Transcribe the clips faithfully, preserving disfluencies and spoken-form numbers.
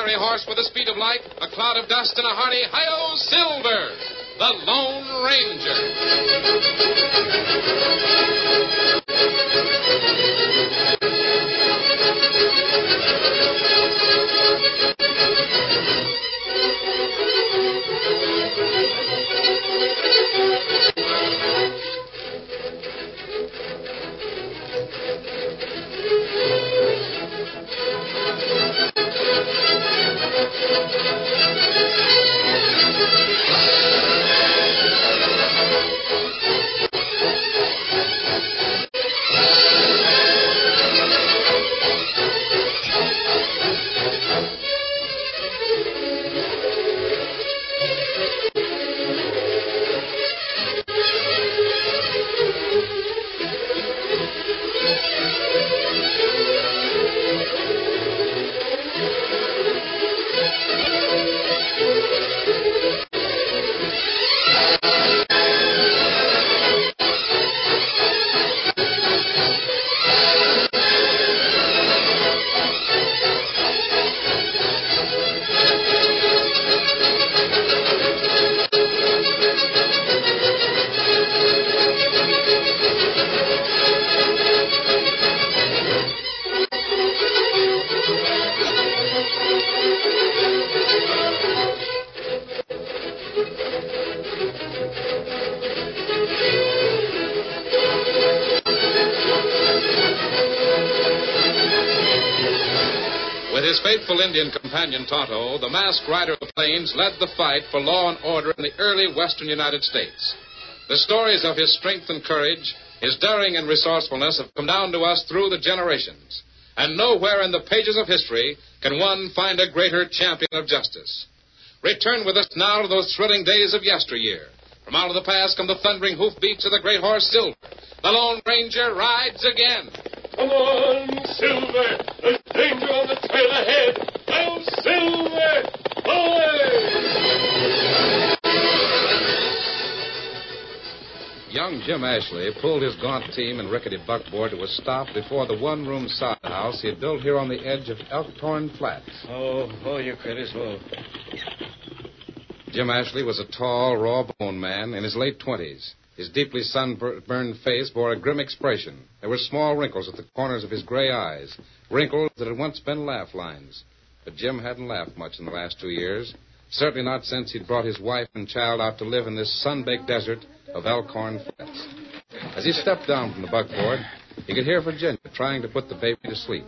fiery horse with the speed of light, a cloud of dust, and a hearty hi-yo Silver, the Lone With his faithful Indian companion, Tonto, the masked rider of the plains led the fight for law and order in the early western United States. The stories of his strength and courage, his daring and resourcefulness have come down to us through the generations. And nowhere in the pages of history can one find a greater champion of justice. Return with us now to those thrilling days of yesteryear. From out of the past come the thundering hoofbeats of the great horse Silver. The Lone Ranger rides again. Come on, Silver. There's danger on the trail ahead. Now, Silver! Away! Young Jim Ashley pulled his gaunt team and rickety buckboard to a stop before the one-room sod house he had built here on the edge of Elkhorn Flats. Oh, oh, you critters, oh. Jim Ashley was a tall, raw-boned man in his late twenties. His deeply sunburned face bore a grim expression. There were small wrinkles at the corners of his gray eyes, wrinkles that had once been laugh lines. But Jim hadn't laughed much in the last two years, certainly not since he'd brought his wife and child out to live in this sun-baked desert of Elkhorn Flats. As he stepped down from the buckboard, he could hear Virginia trying to put the baby to sleep.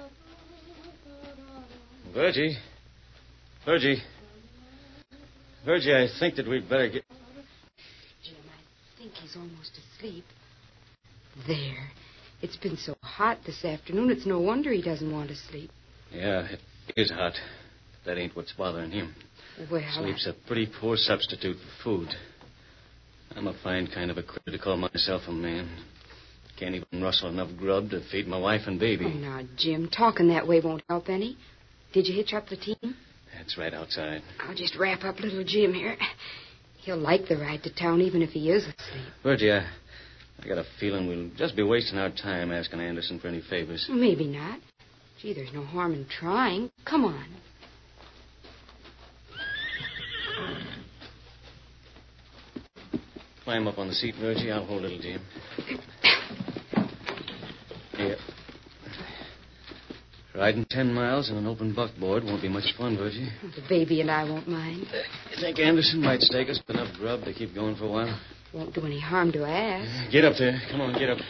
Virgie. Virgie. Virgie, I think that we'd better get... Jim, I think he's almost asleep. There. It's been so hot this afternoon, it's no wonder he doesn't want to sleep. Yeah, it is hot. But that ain't what's bothering him. Well, Sleep's I... a pretty poor substitute for food. I'm a fine kind of a critter to call myself a man. Can't even rustle enough grub to feed my wife and baby. Oh, now, Jim, talking that way won't help any. Did you hitch up the team? That's right outside. I'll just wrap up little Jim here. He'll like the ride to town even if he is asleep. Virgie, I, I got a feeling we'll just be wasting our time asking Anderson for any favors. Maybe not. Gee, there's no harm in trying. Come on. Climb up on the seat, Virgie. I'll hold little Jim. Here. Riding ten miles in an open buckboard won't be much fun, Virgie. The baby and I won't mind. Uh, you think Anderson might stake us enough grub to keep going for a while? Won't do any harm to ask. Get up there. Come on, get up.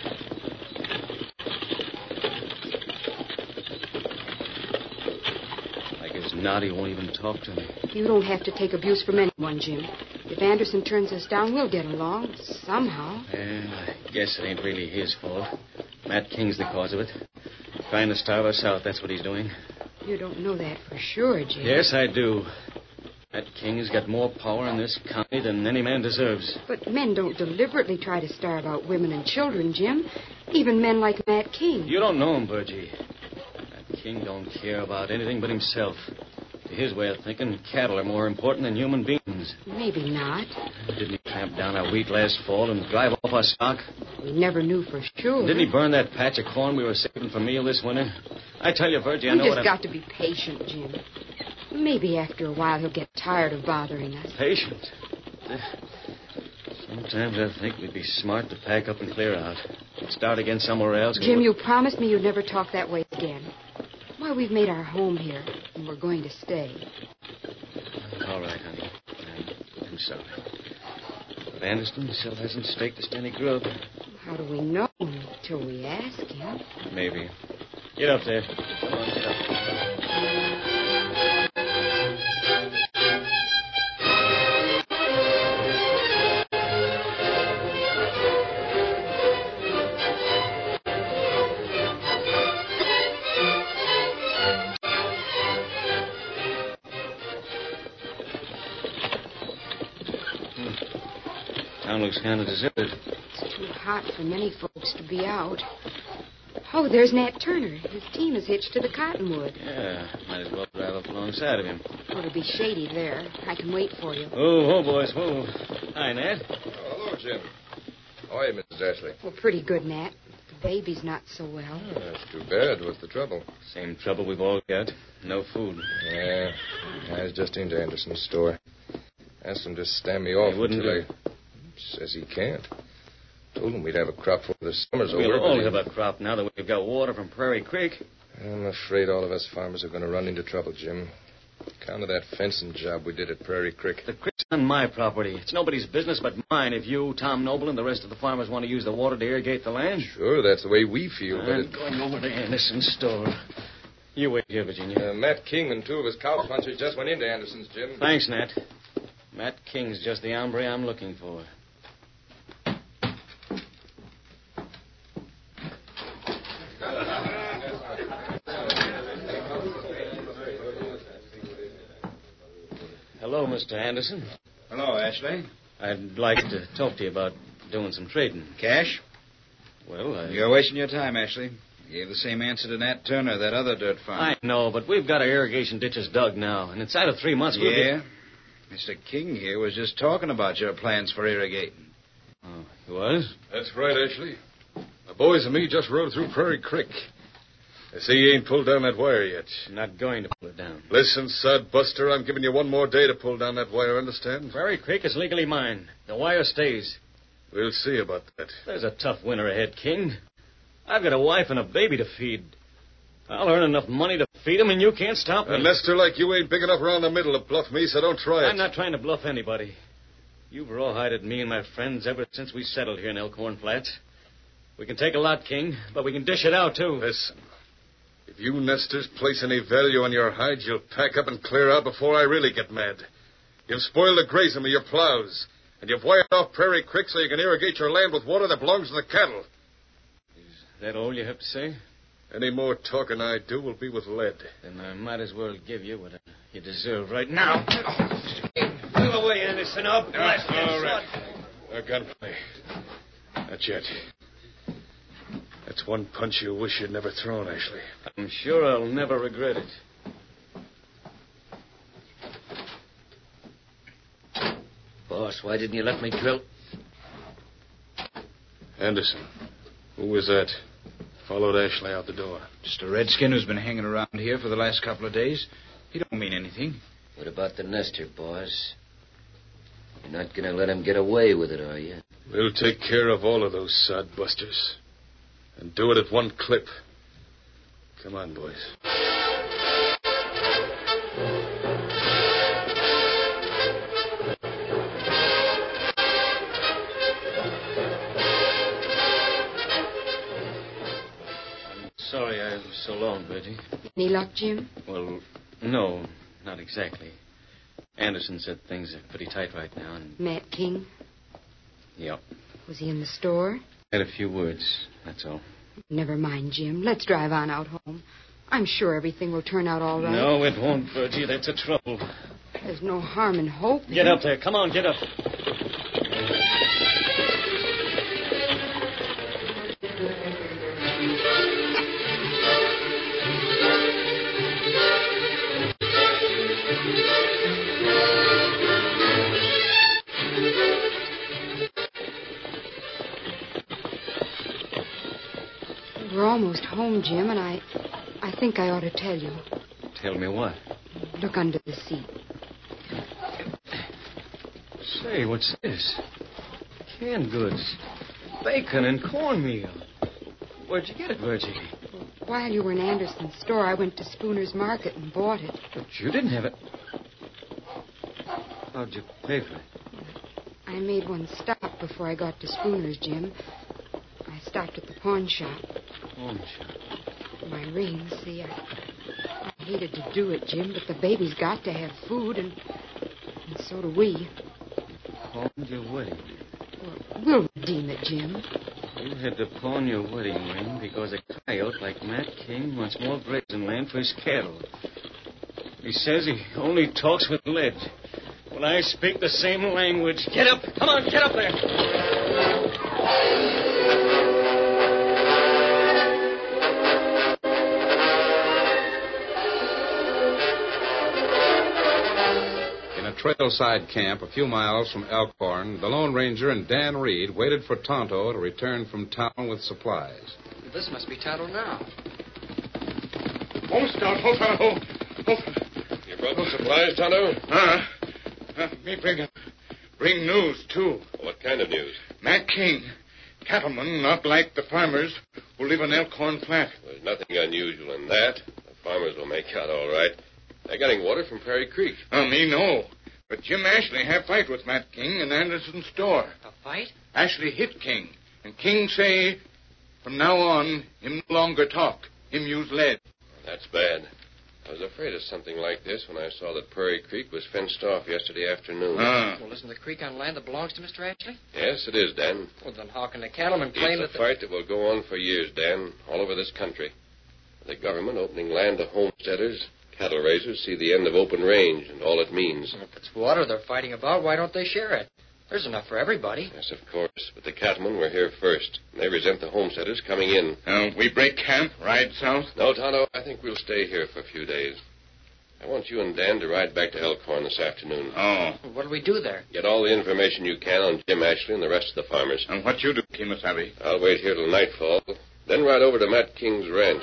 Like his not, he won't even talk to me. You don't have to take abuse from anyone, Jim. If Anderson turns us down, we'll get along somehow. Well, I guess it ain't really his fault. Matt King's the cause of it. Trying to starve us out, that's what he's doing. You don't know that for sure, Jim. Yes, I do. Matt King's got more power in this county than any man deserves. But men don't deliberately try to starve out women and children, Jim. Even men like Matt King. You don't know him, Virgie. Matt King don't care about anything but himself. To his way of thinking, cattle are more important than human beings. Maybe not. Didn't he tramp down our wheat last fall and drive off our stock? We never knew for sure. Didn't he burn that patch of corn we were saving for meal this winter? I tell you, Virgie, I we know just what got I'm... to be patient, Jim. Maybe after a while he'll get tired of bothering us. Patient? Sometimes I think we'd be smart to pack up and clear out. Start again somewhere else. Jim, you promised me you'd never talk that way again. Why, we've made our home here, and we're going to stay. All right, honey. I'm, I'm sorry. But Anderson still hasn't staked us any grub. How do we know until we ask him? Maybe. Get up there. Come on, get up. Town looks kind of deserted. It's too hot for many folks to be out. Oh, there's Nat Turner. His team is hitched to the cottonwood. Yeah, might as well drive up alongside of him. Oh, it'll be shady there. I can wait for you. Oh, oh, boys, whoa. Hi, Nat. Oh, hello, Jim. How are you, Missus Ashley? Well, pretty good, Nat. The baby's not so well. Oh, that's too bad. What's the trouble? Same trouble we've all got. No food. Yeah, I was just into Anderson's store. Asked him to stand me off He wouldn't until do. I... Says he can't. Told him we'd have a crop before the summer's We'll over. all but he- have a crop now that we've got water from Prairie Creek. I'm afraid all of us farmers are going to run into trouble, Jim. Account of that fencing job we did at Prairie Creek. The creek's on my property. It's nobody's business but mine if you, Tom Noble, and the rest of the farmers want to use the water to irrigate the land. Sure, that's the way we feel, but I'm it... going over to Anderson's store. You wait here, Virginia. Uh, Matt King and two of his cowpunchers just went into Anderson's, Jim. Thanks, Nat. Matt King's just the hombre I'm looking for. Hello, Mister Anderson. Hello, Ashley. I'd like to talk to you about doing some trading. Cash? Well, I... You're wasting your time, Ashley. You gave the same answer to Nat Turner, that other dirt farmer. I know, but we've got our irrigation ditches dug now, and inside of three months we'll Yeah? be... Mister King here was just talking about your plans for irrigating. Oh, he was? That's right, Ashley. The boys and me just rode through Prairie Creek. I see you ain't pulled down that wire yet. I'm not going to pull it down. Listen, Sod Buster, I'm giving you one more day to pull down that wire, understand? Prairie Creek is legally mine. The wire stays. We'll see about that. There's a tough winter ahead, King. I've got a wife and a baby to feed. I'll earn enough money to feed them, and you can't stop me. A nester like you ain't big enough around the middle to bluff me, so don't try it. I'm not trying to bluff anybody. You've rawhided me and my friends ever since we settled here in Elkhorn Flats. We can take a lot, King, but we can dish it out, too. Listen, if you nesters place any value on your hides, you'll pack up and clear out before I really get mad. You've spoiled the grazing of your plows, and you've wired off Prairie Creek so you can irrigate your land with water that belongs to the cattle. Is that all you have to say? Any more talking I do will be with lead. Then I might as well give you what you deserve right now. Pull away, Anderson. Up. All right. A gunplay. Not yet. That's one punch you wish you'd never thrown, Ashley. I'm sure I'll never regret it. Boss, why didn't you let me drill? Anderson. Who was that? Followed Ashley out the door. Just a redskin who's been hanging around here for the last couple of days. He don't mean anything. What about the nester, boss? You're not going to let him get away with it, are you? We'll take care of all of those sod busters. And do it at one clip. Come on, boys. Sorry I was so long, Virgie. Any luck, Jim? Well, no, not exactly. Anderson said things are pretty tight right now, and... Matt King? Yep. Was he in the store? Had a few words, that's all. Never mind, Jim. Let's drive on out home. I'm sure everything will turn out all right. No, it won't, Virgie. That's the trouble. There's no harm in hope. Get up there. Come on, get up. We're almost home, Jim, and I, I think I ought to tell you. Tell me what? Look under the seat. Say, what's this? Canned goods. Bacon and cornmeal. Where'd you get it, Virgie? While you were in Anderson's store, I went to Spooner's Market and bought it. But you didn't have it. How'd you pay for it? I made one stop before I got to Spooner's, Jim. I stopped at the pawn shop. Pawn shop? My rings, see, I, I hated to do it, Jim, but the baby's got to have food, and, and so do we. Pawned your wedding. Well, we'll redeem it, Jim. You had to pawn your wedding ring because a coyote like Matt King wants more grazing land for his cattle. He says he only talks with lead. Well, I speak the same language. Get up! Come on, get up there! In a trailside camp a few miles from Elkhorn, the Lone Ranger and Dan Reed waited for Tonto to return from town with supplies. This must be Tonto now. Oh, Scout, oh, oh, oh. You brought the supplies, Tonto? Uh, uh, me bring, bring news, too. What kind of news? Matt King, cattleman, not like the farmers who live in Elkhorn Flat. There's nothing unusual in that. The farmers will make out all right. They're getting water from Prairie Creek. Uh, me no. But Jim Ashley have fight with Matt King in Anderson's store. A fight? Ashley hit King. And King say, from now on, him no longer talk. Him use lead. That's bad. I was afraid of something like this when I saw that Prairie Creek was fenced off yesterday afternoon. Ah. Well, isn't the creek on land that belongs to Mister Ashley? Yes, it is, Dan. Well, then how can the cattlemen claim It's that... a fight that will go on for years, Dan, all over this country. The government opening land to homesteaders, cattle raisers see the end of open range and all it means. If it's water they're fighting about, why don't they share it? There's enough for everybody. Yes, of course. But the cattlemen were here first. And they resent the homesteaders coming in. Uh, we break camp, ride south? No, Tonto, I think we'll stay here for a few days. I want you and Dan to ride back to Elkhorn this afternoon. Oh. What do we do there? Get all the information you can on Jim Ashley and the rest of the farmers. And what you do, Kemosabe? I'll wait here till nightfall, then ride over to Matt King's ranch.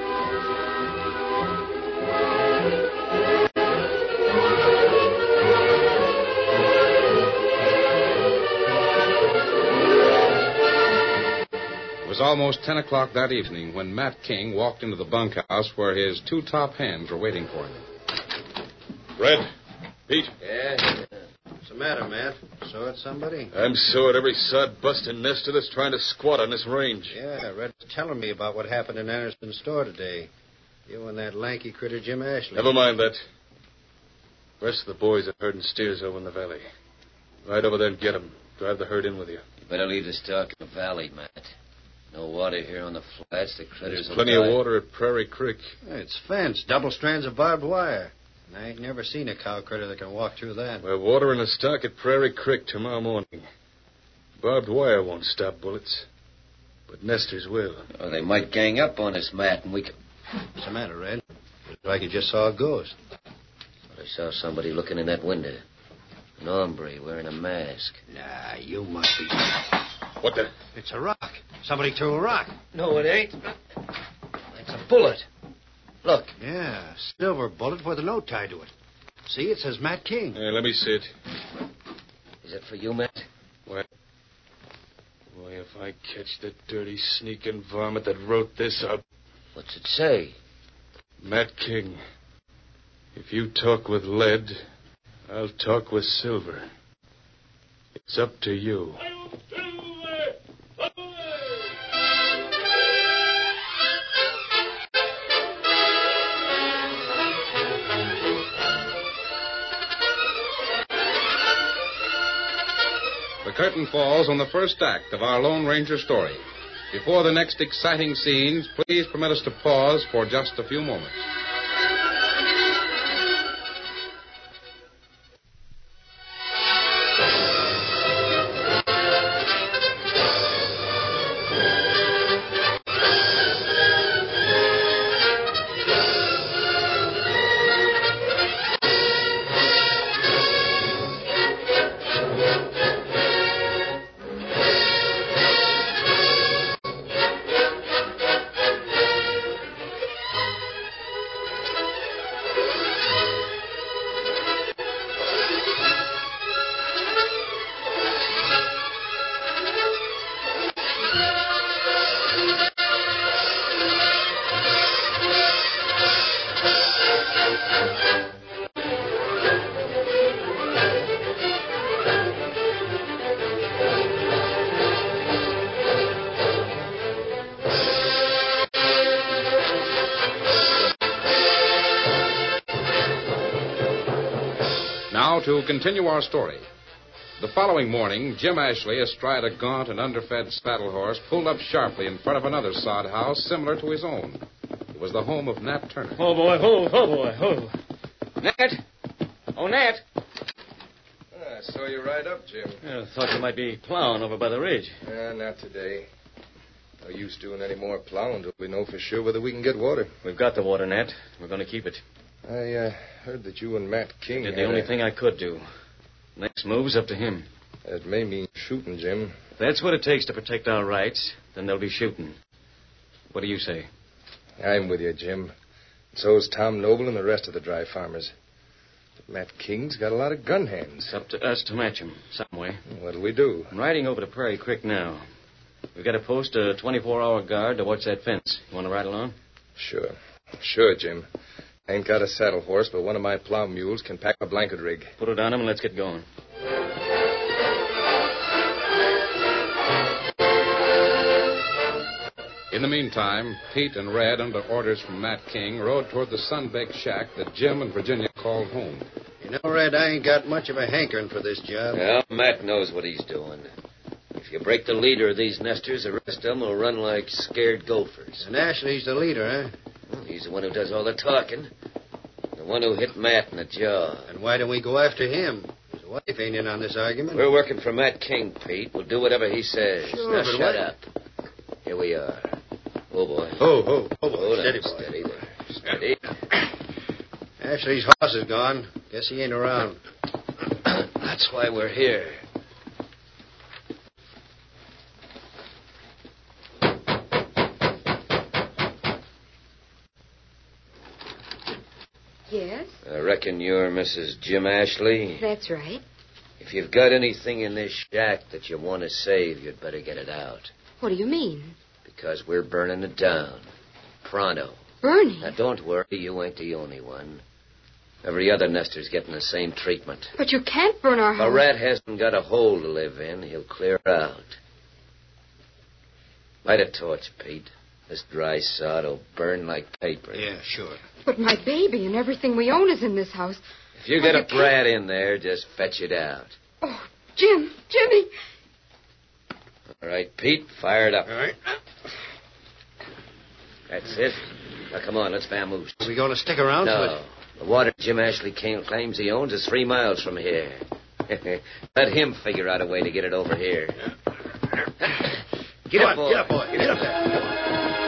It was almost ten o'clock that evening when Matt King walked into the bunkhouse where his two top hands were waiting for him. Red, Pete. Yeah. What's the matter, Matt? Saw it somebody? I'm sore at every sod-busting nester that's trying to squat on this range. Yeah, Red was telling me about what happened in Anderson's store today. You and that lanky critter, Jim Ashley. Never mind that. The rest of the boys are herding steers over in the valley. Ride over there and get them. Drive the herd in with you. You better leave the stock in the valley, Matt. No water here on the flats. The critters There's will plenty die. of water at Prairie Creek. It's fenced, double strands of barbed wire. And I ain't never seen a cow critter that can walk through that. We're watering the stock at Prairie Creek tomorrow morning. Barbed wire won't stop bullets, but nesters will. Oh, they might gang up on us, Matt, and we could... What's the matter, Red? Looks like you just saw a ghost. I saw somebody looking in that window. An hombre wearing a mask. Nah, you must be... What the? It's a rock. Somebody threw a rock. No, it ain't. It's a bullet. Look. Yeah, silver bullet with a note tied to it. See, it says Matt King. Hey, let me see it. Is it for you, Matt? What? Boy, if I catch the dirty, sneaking varmint that wrote this up. What's it say? Matt King. If you talk with lead, I'll talk with silver. It's up to you. The curtain falls on the first act of our Lone Ranger story. Before the next exciting scenes, please permit us to pause for just a few moments. now to continue our story. The following morning, Jim Ashley, astride a gaunt and underfed saddle horse, pulled up sharply in front of another sod house similar to his own. It was the home of Nat Turner. Oh, boy, oh, oh, boy, oh. Nat! Oh, Nat! I saw you ride up, Jim. I thought you might be plowing over by the ridge. Uh, not today. No use doing any more plowing until we know for sure whether we can get water. We've got the water, Nat. We're going to keep it. I uh, heard that you and Matt King Did the had only a... thing I could do. Next move's up to him. That may mean shooting, Jim. If that's what it takes to protect our rights, then they'll be shooting. What do you say? I'm with you, Jim. So's Tom Noble and the rest of the dry farmers. But Matt King's got a lot of gun hands. It's up to us to match him some way. What'll we do? I'm riding over to Prairie Creek now. We've got to post a twenty-four hour guard to watch that fence. You want to ride along? Sure. Sure, Jim. I ain't got a saddle horse, but one of my plow mules can pack a blanket rig. Put it on him and let's get going. In the meantime, Pete and Red, under orders from Matt King, rode toward the sun-baked shack that Jim and Virginia called home. You know, Red, I ain't got much of a hankering for this job. Well, Matt knows what he's doing. If you break the leader of these nesters, the rest of them will run like scared gophers. And Ashley's the leader, huh? Well, he's the one who does all the talking. The one who hit Matt in the jaw. And why don't we go after him? His wife ain't in on this argument. We're working for Matt King, Pete. We'll do whatever he says. Sure, now but shut what... up. Here we are. Oh, boy. Oh, oh, oh, boy. Oh, Steady, now, boy. Steady there. Steady. Ashley's horse is gone. Guess he ain't around. That's why we're here. Yes? I reckon you're Missus Jim Ashley. That's right. If you've got anything in this shack that you want to save, you'd better get it out. What do you mean? Because we're burning it down. Pronto. Burning? Now, don't worry. You ain't the only one. Every other nester's getting the same treatment. But you can't burn our house. A rat hasn't got a hole to live in. He'll clear out. Light a torch, Pete. This dry sod will burn like paper. Yeah, sure. But my baby and everything we own is in this house. If you Well, get you a can't- brat in there, just fetch it out. Oh, Jim, Jimmy. All right, Pete, fire it up. All right. That's it. Now, come on, let's vamoose. Are we going to stick around for No. it? The water Jim Ashley King claims he owns is three miles from here. Let him figure out a way to get it over here. Get Come up, on, boy. Get up, boy. Get, get up there. Come on.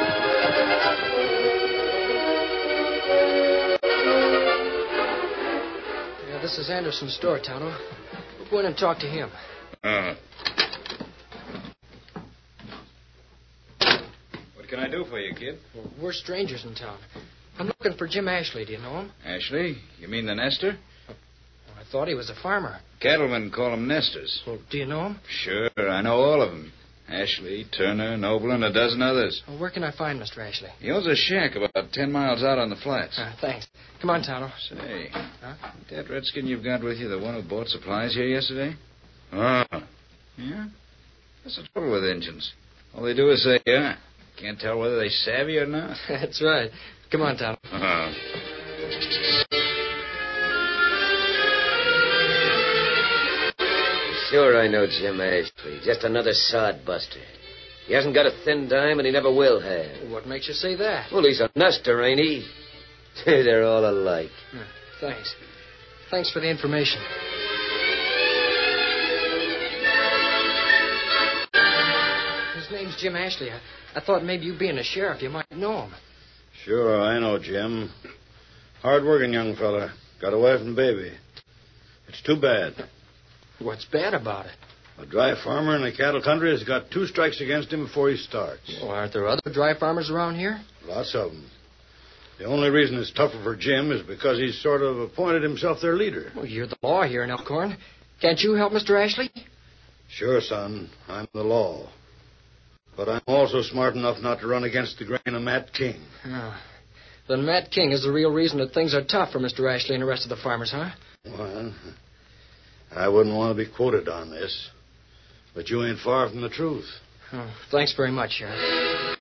Yeah, this is Anderson's store, Tonto. We'll go in and talk to him. Uh. What can I do for you, kid? Well, we're strangers in town. I'm looking for Jim Ashley. Do you know him? Ashley? You mean the nester? Well, I thought he was a farmer. Cattlemen call them nesters. Well, do you know him? Sure, I know all of them. Ashley, Turner, Noble, and a dozen others. Well, where can I find Mister Ashley? He owns a shack about ten miles out on the flats. Uh, thanks. Come on, Tonto. Say, Huh? that redskin you've got with you, the one who bought supplies here yesterday? Ah. Yeah? What's the trouble with Injuns? All they do is say, yeah. Can't tell whether they savvy or not. That's right. Come on, Tonto. Uh-huh. Sure, I know Jim Ashley. Just another sod buster. He hasn't got a thin dime, and he never will have. What makes you say that? Well, he's a nester, ain't he? They're all alike. Uh, thanks. Thanks for the information. His name's Jim Ashley. I, I thought maybe you being a sheriff, you might know him. Sure, I know Jim. Hard-working young fella. Got a wife and baby. It's too bad. What's bad about it? A dry farmer in the cattle country has got two strikes against him before he starts. Well, aren't there other dry farmers around here? Lots of them. The only reason it's tougher for Jim is because he's sort of appointed himself their leader. Well, you're the law here in Elkhorn. Can't you help Mister Ashley? Sure, son. I'm the law. But I'm also smart enough not to run against the grain of Matt King. Oh. Then Matt King is the real reason that things are tough for Mister Ashley and the rest of the farmers, huh? Well, I wouldn't want to be quoted on this. But you ain't far from the truth. Oh, thanks very much, Sheriff.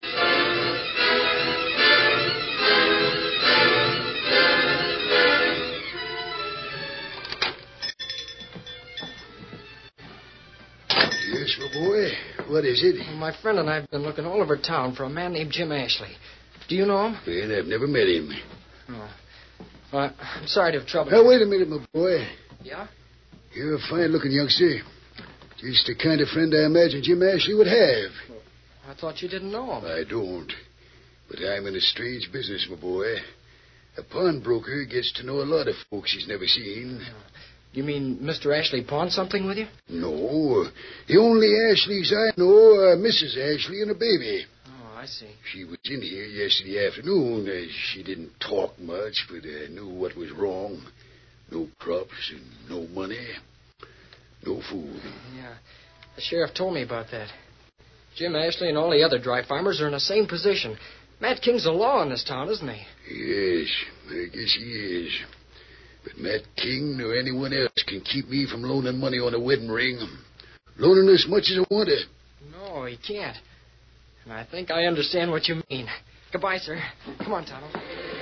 what is it? Well, my friend and I have been looking all over town for a man named Jim Ashley. Do you know him? Well, I've never met him. Oh. Well, I'm sorry to have troubled Now, you. wait a minute, my boy. Yeah? You're a fine-looking youngster. Just the kind of friend I imagined Jim Ashley would have. I thought you didn't know him. I don't. But I'm in a strange business, my boy. A pawnbroker gets to know a lot of folks he's never seen. You mean Mister Ashley pawned something with you? No. The only Ashleys I know are Missus Ashley and a baby. Oh, I see. She was in here yesterday afternoon. Uh, she didn't talk much, but I uh, knew what was wrong. No crops and no money. No food. Yeah. The sheriff told me about that. Jim Ashley and all the other dry farmers are in the same position. Matt King's the law in this town, isn't he? Yes, I guess he is. But Matt King nor anyone else can keep me from loaning money on a wedding ring. Loaning as much as I want to. No, he can't. And I think I understand what you mean. Goodbye, sir. Come on, Tonto.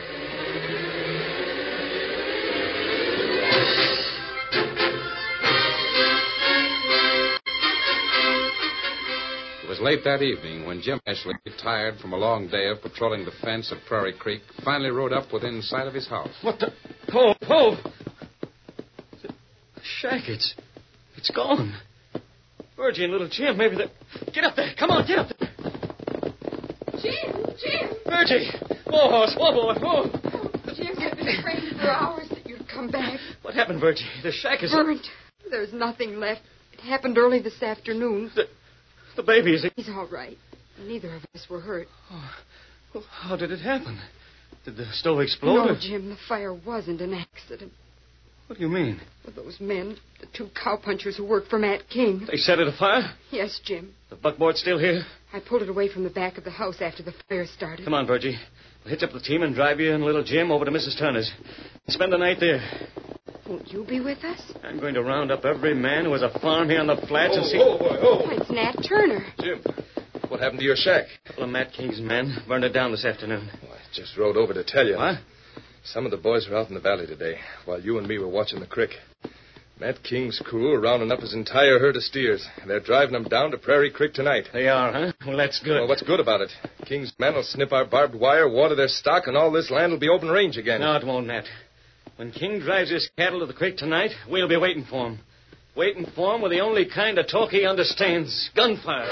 It was late that evening when Jim Ashley, tired from a long day of patrolling the fence at Prairie Creek, finally rode up within sight of his house. What the? Oh, oh! The shack, it's... it's gone. Virgie and little Jim, maybe they... Get up there! Come on, get up there! Jim! Jim! Virgie! Whoa, horse, whoa, boy, whoa! Oh, Jim, I've been praying for hours that you'd come back. What happened, Virgie? The shack is... Burnt. There's nothing left. It happened early this afternoon. The, the baby is... He's all right. Neither of us were hurt. Oh, how did it happen? Did the stove explode? No, or... Jim, the fire wasn't an accident. What do you mean? Well, those men, the two cowpunchers who worked for Matt King. They set it afire? Yes, Jim. The buckboard's still here? I pulled it away from the back of the house after the fire started. Come on, Virgie. We'll hitch up the team and drive you and little Jim over to Missus Turner's. Spend the night there. Won't you be with us? I'm going to round up every man who has a farm here on the flats Oh, and see... oh, boy, oh. Oh, it's Nat Turner. Jim, what happened to your shack? Well, Matt King's men burned it down this afternoon. Well, I just rode over to tell you. What? Some of the boys were out in the valley today, while you and me were watching the creek. Matt King's crew are rounding up his entire herd of steers. They're driving them down to Prairie Creek tonight. They are, huh? Well, that's good. Well, what's good about it? King's men will snip our barbed wire, water their stock, and all this land will be open range again. No, it won't, Nat. When King drives his cattle to the creek tonight, we'll be waiting for him. Waiting for him with the only kind of talk he understands, gunfire.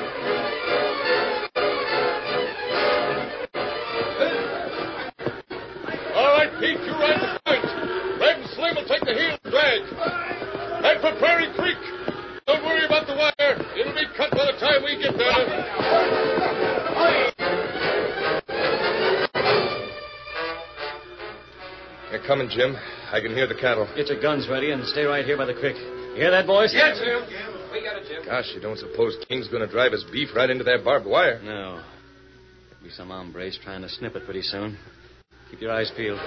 All right, Pete, you ride the point. Red and Slim will take the heel drag. Head for Prairie Creek. Don't worry about the wire. It'll be cut by the time we get there. They're coming, Jim. I can hear the cattle. Get your guns ready and stay right here by the creek. You hear that, boys? Yes, Jim. We got it, Jim. Gosh, you don't suppose King's going to drive his beef right into that barbed wire? No. There'll be some hombres trying to snip it pretty soon. Keep your eyes peeled.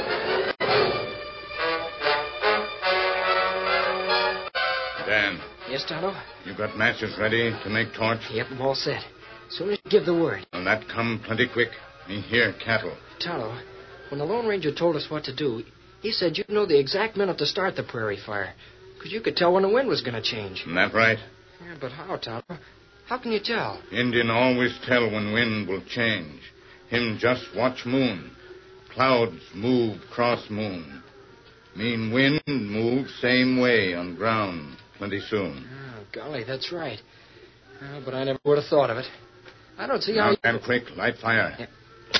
Dan, Yes, Tonto? you got matches ready to make torch? Yep, I'm all set. As soon as you give the word. Well, that come plenty quick. Me here, cattle. Tonto, when the Lone Ranger told us what to do, he said you'd know the exact minute to start the prairie fire. Because you could tell when the wind was going to change. Isn't that right? Yeah, but how, Tonto? How can you tell? Indian always tell when wind will change. Him just watch moon. Clouds move cross moon. Mean wind move same way on ground plenty soon. Oh, golly, that's right. Oh, but I never would have thought of it. I don't see how... Now, you... Dan, quick, light fire. Yeah.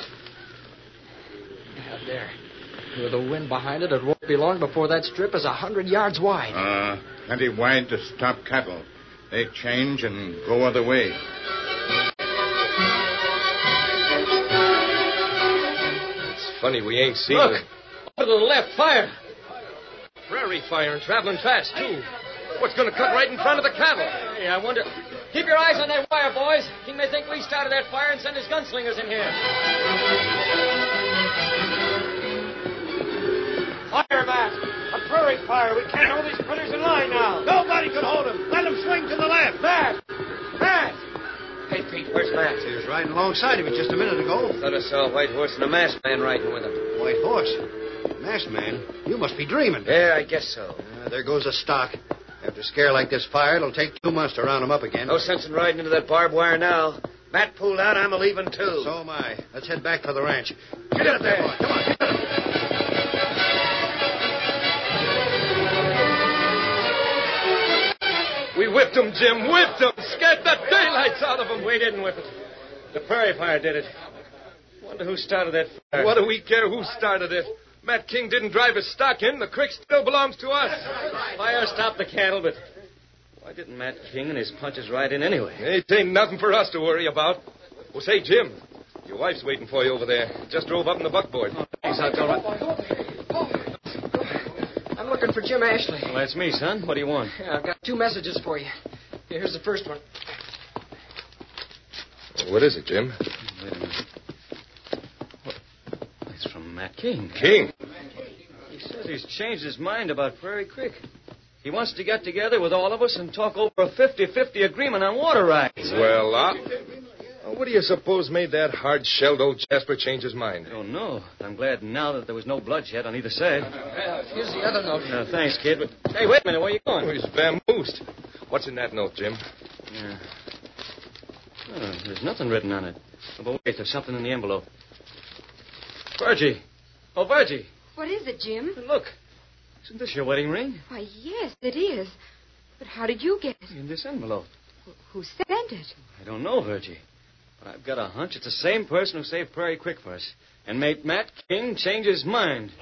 Yeah, there. With the wind behind it, it won't be long before that strip is a hundred yards wide. Uh, plenty wide to stop cattle. They change and go other way. It's funny we ain't seen Look! it. Over to the left, fire! Prairie fire and traveling fast, too. What's going to cut right in front of the cattle? Hey, I wonder... Keep your eyes on that wire, boys. King may think we started that fire and send his gunslingers in here. Fire, Matt! A prairie fire. We can't hold these critters in line now. Nobody can hold them. Let them swing to the left. Matt! Matt! Hey, Pete, where's Matt? He was riding alongside of it just a minute ago. Thought I saw a white horse and a masked man riding with him. White horse. Masked man? You must be dreaming. Yeah, I guess so. Uh, there goes a stock. After a scare like this fire, it'll take two months to round them up again. No sense in riding into that barbed wire now. Matt pulled out. I'm a-leaving, too. So am I. Let's head back for the ranch. Get up there, boy. Come on, get up. We whipped him, Jim. Whipped him. Scared the daylights out of him. We didn't whip it. The prairie fire did it. Wonder who started that fire. What do we care who started it? Matt King didn't drive his stock in. The creek still belongs to us. Fire stopped the cattle, but why didn't Matt King and his punches ride in anyway? It ain't nothing for us to worry about. Well, say, Jim, your wife's waiting for you over there. Just drove up in the buckboard. Oh, thanks, I'll go right. I'm looking for Jim Ashley. Well, that's me, son. What do you want? Yeah, I've got two messages for you. Here's the first one. What is it, Jim? Wait a minute. What? It's from Matt King. King? He says he's changed his mind about Prairie Creek. He wants to get together with all of us and talk over a fifty-fifty agreement on water rights. Well, uh, what do you suppose made that hard-shelled old Jasper change his mind? I don't know. I'm glad now that there was no bloodshed on either side. Well, here's the other note. Uh, thanks, kid, but... Hey, wait a minute. Where are you going? Oh, he's vamoosed. What's in that note, Jim? Yeah. Oh, there's nothing written on it. Oh, but wait, there's something in the envelope. Virgie. Oh, Virgie. What is it, Jim? Look. Isn't this your wedding ring? Why, yes, it is. But how did you get it? In this envelope. Wh- Who sent it? I don't know, Virgie. But I've got a hunch it's the same person who saved Prairie Creek for us and made Matt King change his mind.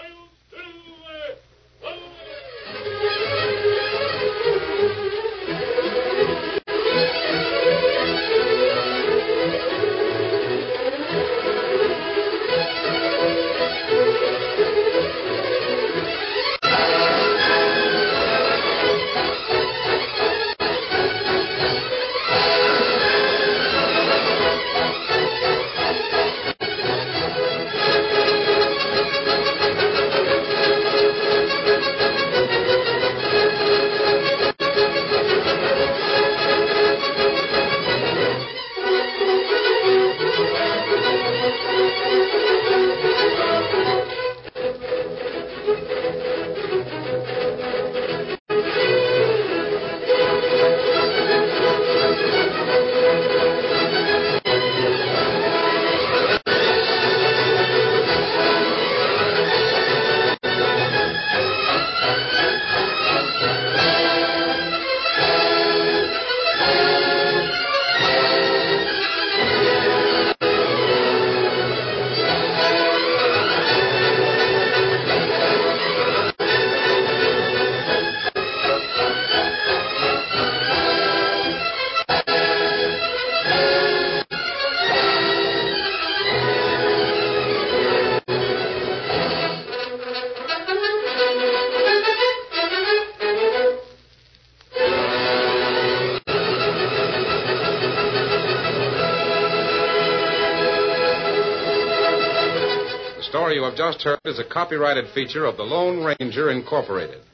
The story you have just heard is a copyrighted feature of the Lone Ranger Incorporated.